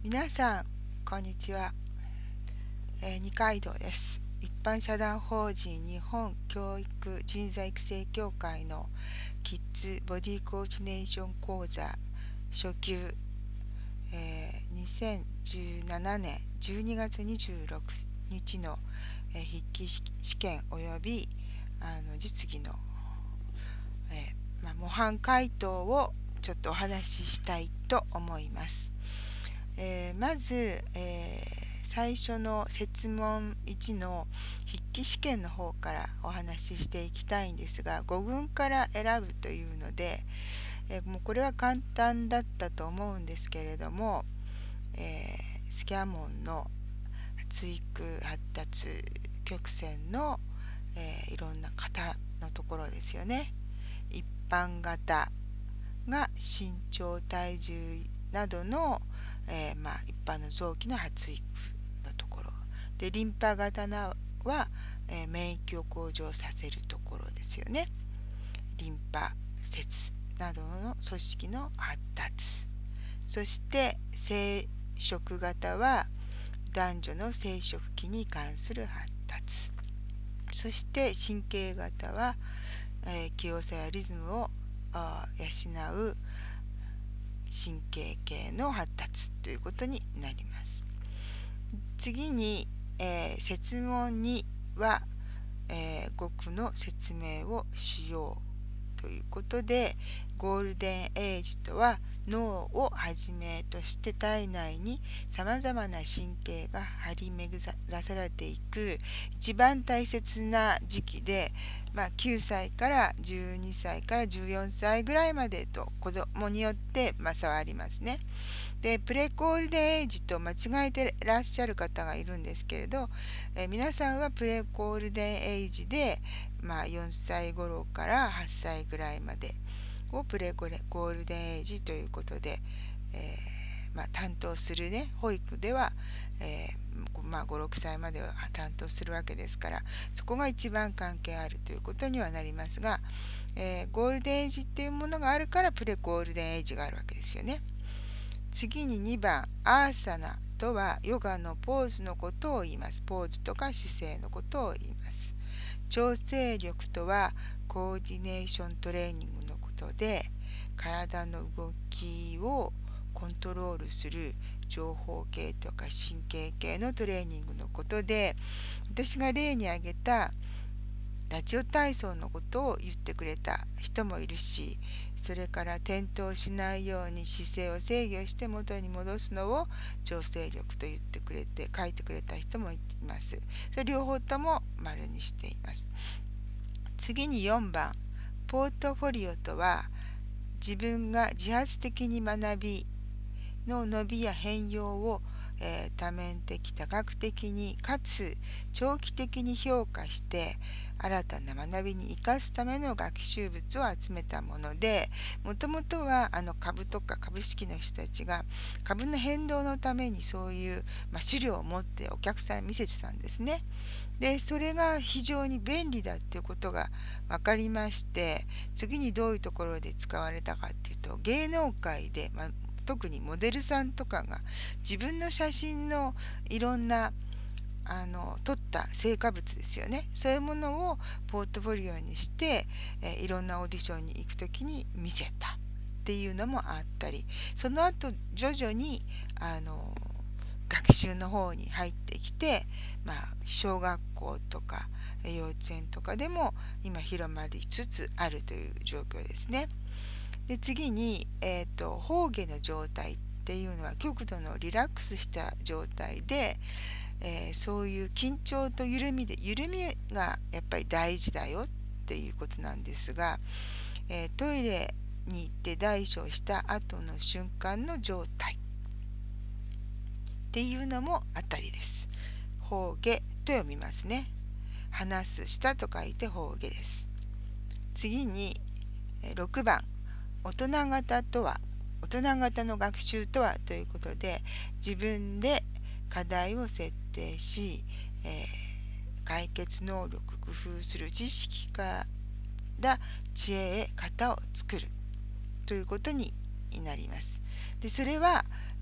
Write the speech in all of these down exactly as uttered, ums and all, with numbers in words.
皆さん、こんにちは。えー二階堂です。一般社団法人日本教育人材育成協会のキッズボディコーディネーション講座初級、えーにせんじゅうななねんじゅうにがつにじゅうろくにちの、えー筆記試験及びあの実技の、えーまあ、模範解答をちょっとお話ししたいと思います。えーまず、えー最初の設問いちの筆記試験の方からお話ししていきたいんですが、ごぐんから選ぶというので、えーもうこれは簡単だったと思うんですけれども、えースキャモンの追育発達曲線の、えーいろんな型のところですよね。一般型が身長体重などの、えーまあ、一般の臓器の発育のところで、リンパ型は、えー免疫を向上させるところですよね。リンパ節などの組織の発達、そして生殖型は男女の生殖器に関する発達、そして神経型は、えー器用さやリズムを養う神経系の発達ということになります。次に、えー、設問には、えー、語句の説明をしようということで、ゴールデンエイジとは脳をはじめとして体内にさまざまな神経が張り巡らされていく一番大切な時期で、まあ、きゅうさいからじゅうにさいからじゅうよんさいぐらいまでと子どもによって、まあ、差はありますね。で、プレコールデンエイジと間違えてらっしゃる方がいるんですけれど、えー皆さんはプレコールデンエイジで、まあ、よんさい頃からはっさいぐらいまでをプレコールデンエイジということで、えーまあ、担当するね、保育では、えーまあ、ご、ろくさいまでは担当するわけですから、そこが一番関係あるということにはなりますが、えーゴールデンエイジっていうものがあるからプレコールデンエイジがあるわけですよね。次ににばん、アーサナとはヨガのポーズのことを言います。ポーズとか姿勢のことを言います。調整力とはコーディネーショントレーニングのことで、体の動きをコントロールする情報系とか神経系のトレーニングのことで、私が例に挙げたラジオ体操のことを言ってくれた人もいるし、それから転倒しないように姿勢を制御して元に戻すのを調整力と言ってくれて書いてくれた人もいます。それ両方とも丸にしています。次によんばん、ポートフォリオとは自分が自発的に学びの伸びや変容を、えー多面的多角的にかつ長期的に評価して新たな学びに生かすための学習物を集めたもので、もともとはあの株とか株式の人たちが株の変動のためにそういう、まあ、資料を持ってお客さんに見せてたんですね。でそれが非常に便利だっていうことが分かりまして、次にどういうところで使われたかっていうと、芸能界で、まあ、特にモデルさんとかが自分の写真のいろんなあの撮った成果物ですよね、そういうものをポートフォリオにして、えーいろんなオーディションに行く時に見せたっていうのもあったり、その後徐々にあの学習の方に入ってきて、まあ、小学校とか幼稚園とかでも今広まりつつあるという状況ですね。で次に、えーと、崩下の状態っていうのは極度のリラックスした状態で、えーそういう緊張と緩みで緩みがやっぱり大事だよっていうことなんですが、えートイレに行って大小した後の瞬間の状態っていうのもあたりです。崩下と読みますね。話すしたと書いて崩下です。次にろくばん、大人型とは大人型の学習とはということで、自分で課題を設定し、えー解決能力工夫する知識から知恵へ型を作るということになります。でそれは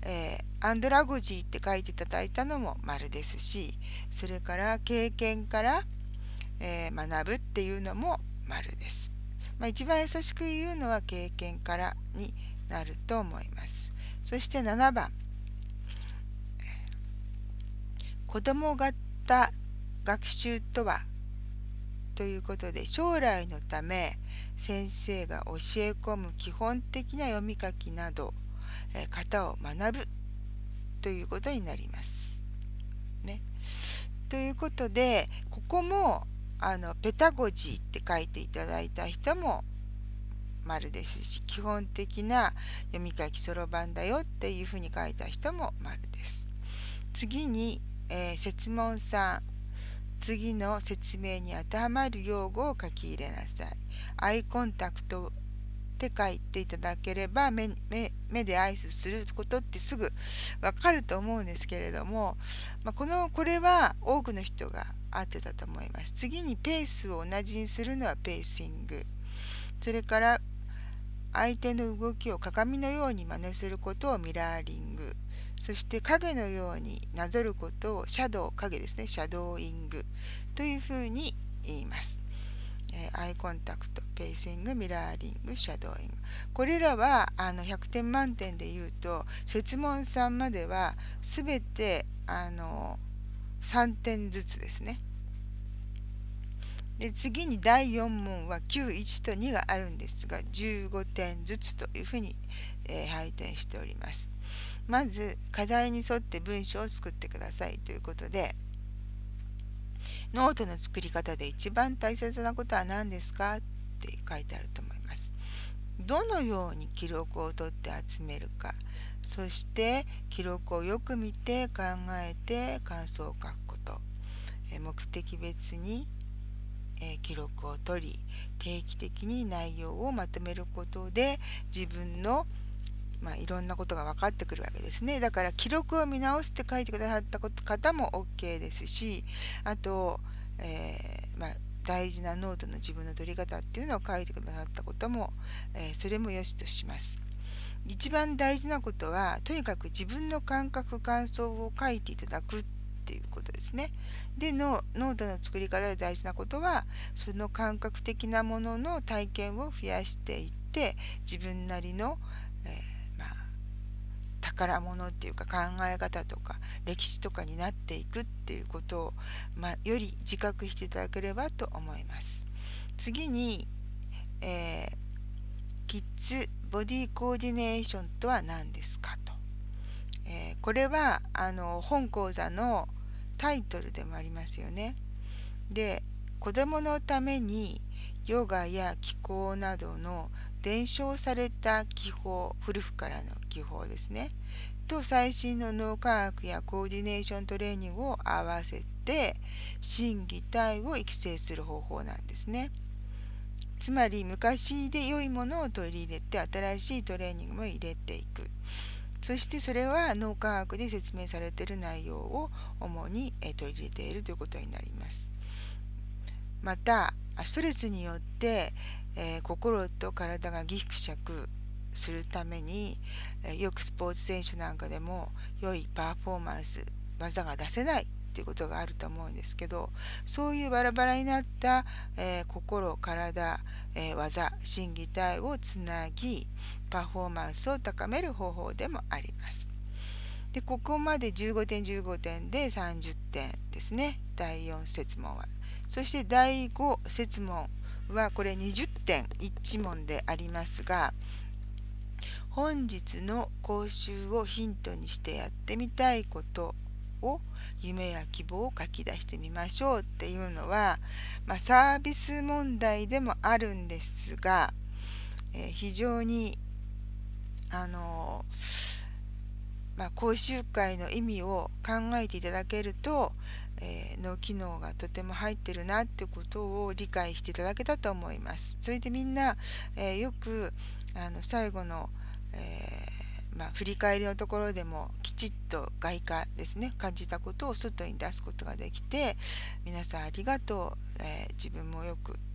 えー、アンドラゴジーって書いていただいたのも丸ですし、それから経験から、えー、学ぶっていうのも丸です。まあ、一番優しく言うのは経験からになると思います。そしてななばん、子ども型学習とはということで、将来のため先生が教え込む基本的な読み書きなど、えー、型を学ぶということになります。ね。ということで、ここもあのペタゴジーって書いていただいた人も丸ですし、基本的な読み書きそろばんだよっていうふうに書いた人も丸です。次に、えー、設問さん、次の説明に当てはまる用語を書き入れなさい。アイコンタクトって書いていただければ 目, 目, 目で挨拶することってすぐわかると思うんですけれども、まあ、このこれは多くの人が合ってたと思います。次にペースを同じにするのはペーシング。それから相手の動きを鏡のように真似することをミラーリング。そして影のようになぞることをシャドウ、影ですね、シャドーイングというふうに言います。えー、アイコンタクト、ペーシング、ミラーリング、シャドーイング。これらはあのひゃくてん満点で言うと、設問さんまではすべてあのさんてんずつですね。で次にだいよん問はきゅう、いちとにがあるんですが、じゅうごてんずつというふうに、えー、配点しております。まず課題に沿って文章を作ってくださいということで、ノートの作り方で一番大切なことは何ですかって書いてあると思います。どのように記録を取って集めるか、そして記録をよく見て考えて感想を書くこと、目的別に記録を取り、定期的に内容をまとめることで自分のまあ、いろんなことが分かってくるわけですね。だから記録を見直すって書いてくださった方も OK ですし、あと、えーまあ、大事なノートの自分の取り方っていうのを書いてくださったことも、えー、それもよしとします。一番大事なことは、とにかく自分の感覚感想を書いていただくっていうことですね。でのノートの作り方で大事なことは、その感覚的なものの体験を増やしていって、自分なりの、えー宝物っていうか考え方とか歴史とかになっていくっていうことを、まあ、より自覚していただければと思います。次に、えー、キッズボディコーディネーションとは何ですかと、えー、これはあの本講座のタイトルでもありますよね。で、子どものためにヨガや気功などの伝承された技法、古くからの技法ですね、と最新の脳科学やコーディネーショントレーニングを合わせて心技体を育成する方法なんですね。つまり昔で良いものを取り入れて新しいトレーニングも入れていく。そしてそれは脳科学で説明されている内容を主に取り入れているということになります。またストレスによって、えー、心と体がギクシャクするために、えー、よくスポーツ選手なんかでも良いパフォーマンス、技が出せないっていうことがあると思うんですけど、そういうバラバラになった、えー、心、体、えー、技、心技体をつなぎパフォーマンスを高める方法でもあります。で、ここまでじゅうごてんじゅうごてんでさんじゅってんですね、だいよん設問は。そしてだいご設問はこれにじゅってんいち問でありますが、本日の講習をヒントにしてやってみたいことを、夢や希望を書き出してみましょうっていうのは、まあ、サービス問題でもあるんですが、えー、非常にあのーまあ、講習会の意味を考えていただけると、えー、脳機能がとても入ってるなってことを理解していただけたと思います。それでみんな、えー、よくあの最後の、えーまあ、振り返りのところでもきちっと外貨ですね、感じたことを外に出すことができて、皆さんありがとう、えー、自分もよく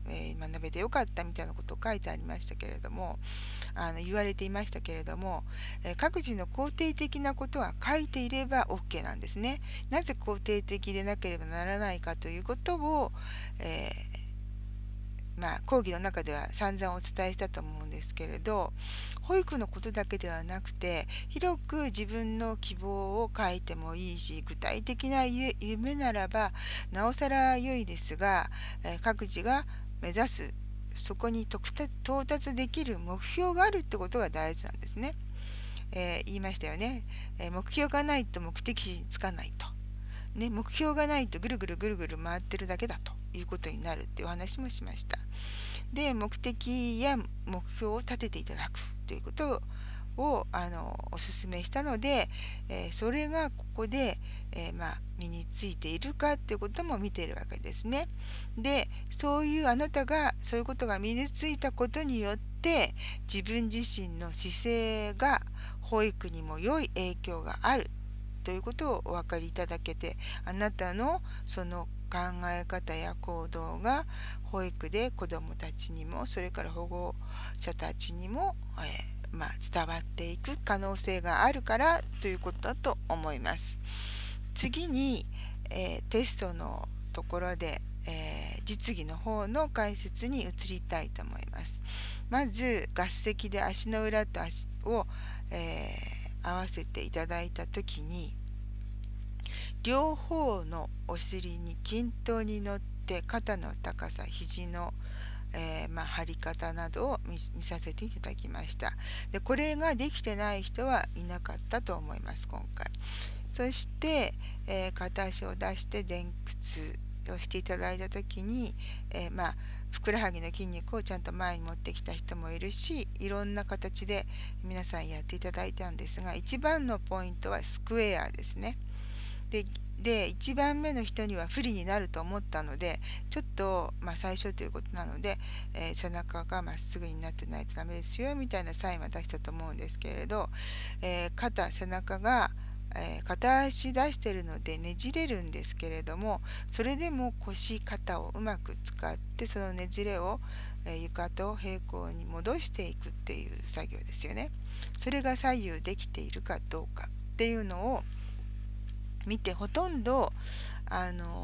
えー学べてよかったみたいなことを書いてありましたけれども、あの言われていましたけれども、えー各自の肯定的なことは書いていれば OK なんですね。なぜ肯定的でなければならないかということを、えーまあ、講義の中では散々お伝えしたと思うんですけれど、保育のことだけではなくて広く自分の希望を書いてもいいし、具体的なゆ夢ならばなおさら良いですが、えー各自が目指すそこに到達到達できる目標があるってことが大事なんですね。えー言いましたよね、えー目標がないと目的地につかないと。ね、目標がないとぐるぐるぐるぐる回ってるだけだということになるっていうお話もしました。で、目的や目標を立てていただくということをあのお勧めしたので、えーそれがここで、えーまあ、身についているかっていうことも見ているわけですね。で、そういうあなたがそういうことが身についたことによって自分自身の姿勢が保育にも良い影響があるということをお分かりいただけて、あなたのその考え方や行動が保育で子どもたちにもそれから保護者たちにも、えーまあ、伝わっていく可能性があるからということだと思います。次に、えーテストのところで、えー実技の方の解説に移りたいと思います。まず合席で足の裏と足を、えー合わせていただいた時に、両方のお尻に均等に乗って肩の高さ、肘の、えーまあ、張り方などを 見, 見させていただきました。で、これができてない人はいなかったと思います、今回。そして、えー片足を出して前屈をしていただいた時に、えーまあふくらはぎの筋肉をちゃんと前に持ってきた人もいるし、いろんな形で皆さんやっていただいたんですが、一番のポイントはスクエアですね。ででいちばんめの人には不利になると思ったので、ちょっと、まあ、最初ということなので、えー背中がまっすぐになってないとダメですよみたいなサインは出したと思うんですけれど、えー肩背中が、えー片足出してるのでねじれるんですけれども、それでも腰肩をうまく使ってそのねじれを、えー床と平行に戻していくっていう作業ですよね。それが左右できているかどうかっていうのを見て、ほとんどあの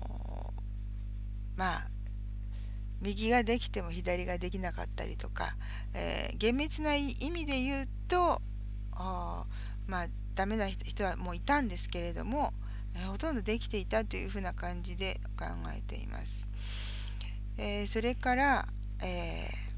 ーまあ右ができても左ができなかったりとか、えー厳密な意味で言うとあまあダメな人はもういたんですけれども、えーほとんどできていたというふうな感じで考えています。えーそれから、えー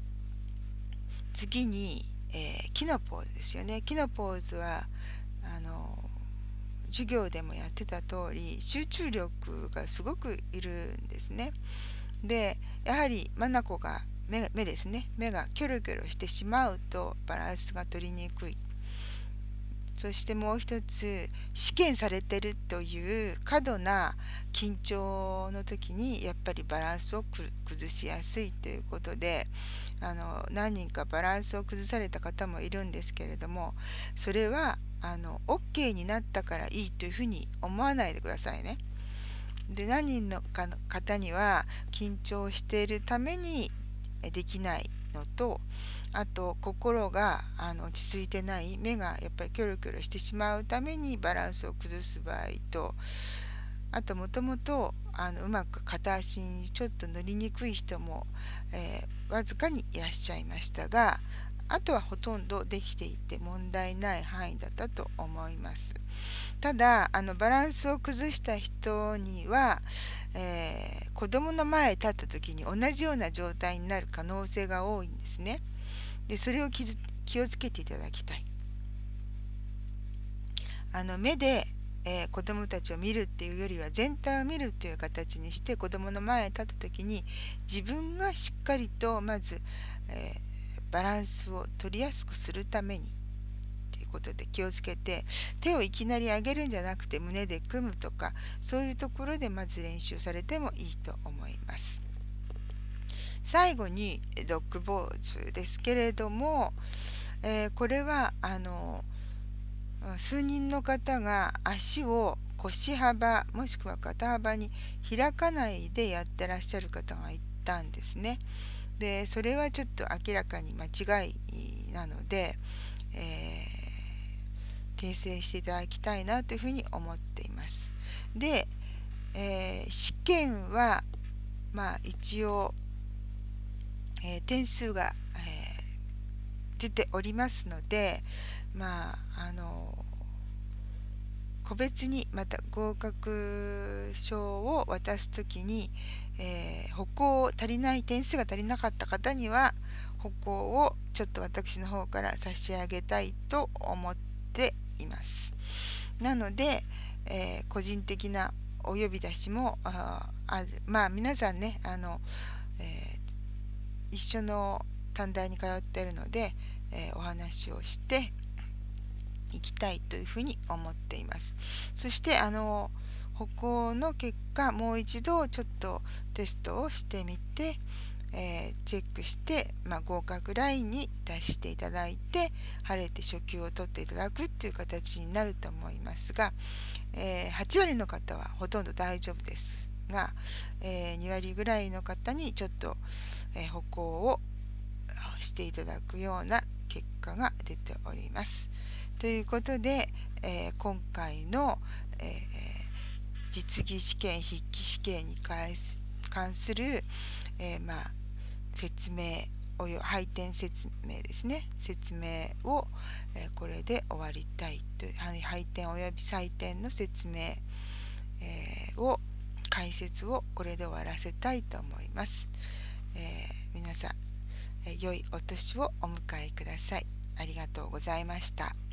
次に、えー木のポーズですよね。木のポーズはあの授業でもやってた通り集中力がすごくいるんですね。で、やはり眼が目、目ですね。目がキョロキョロしてしまうとバランスが取りにくい。そしてもう一つ、試験されてるという過度な緊張の時にやっぱりバランスを崩しやすいということで、あの何人かバランスを崩された方もいるんですけれども、それはあの OK になったからいいというふうに思わないでくださいね。で、何人のかの方には緊張しているためにできないのと、あと心があの落ち着いてない、目がやっぱりキョロキョロしてしまうためにバランスを崩す場合と、あともともとあのうまく片足にちょっと乗りにくい人も、えーわずかにいらっしゃいましたが、あとはほとんどできていて問題ない範囲だったと思います。ただあのバランスを崩した人には、えー子供の前へ立った時に同じような状態になる可能性が多いんですね。で、それを気づ気をつけていただきたい。あの目で、えー子どもたちを見るっていうよりは全体を見るっていう形にして、子どもの前へ立った時に自分がしっかりとまず、えーバランスを取りやすくするためにということで気をつけて、手をいきなり上げるんじゃなくて胸で組むとか、そういうところでまず練習されてもいいと思います。最後にドッグポーズですけれども、えーこれはあの数人の方が足を腰幅もしくは肩幅に開かないでやってらっしゃる方がいたんですね。でそれはちょっと明らかに間違いなので、えー、訂正していただきたいなというふうに思っています。で、えー、試験はまあ一応、えー、点数が、えー、出ておりますので、まああの個別にまた合格証を渡すときに、えー、歩行を足りない点数が足りなかった方には歩行をちょっと私の方から差し上げたいと思っています。なので、えー、個人的なお呼び出しもあある。まあ皆さんね、あの、えー、一緒の短大に通っているので、えー、お話をしていきたいというふうに思っています。そしてあの歩行の結果もう一度ちょっとテストをしてみて、えー、チェックして、まあ、合格ラインに達していただいて晴れて初級を取っていただくっていう形になると思いますが、えー、はち割の方はほとんど大丈夫ですが、えー、に割ぐらいの方にちょっと、えー、歩行をしていただくような結果が出ております。ということで、えー、今回の、えー、実技試験筆記試験に関する、えー、まあ説明およ配点説明ですね説明を、えー、これで終わりたいという配点および採点の説明、えー、を解説をこれで終わらせたいと思います。えー、皆さん、えー、良いお年をお迎えください。ありがとうございました。